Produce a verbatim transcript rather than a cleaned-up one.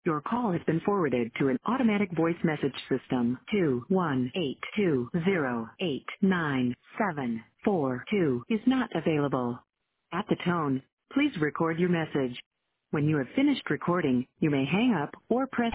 Your call has been forwarded to an automatic voice message system. two one eight two zero eight nine seven four two is not available. At the tone, please record your message. When you have finished recording, you may hang up or press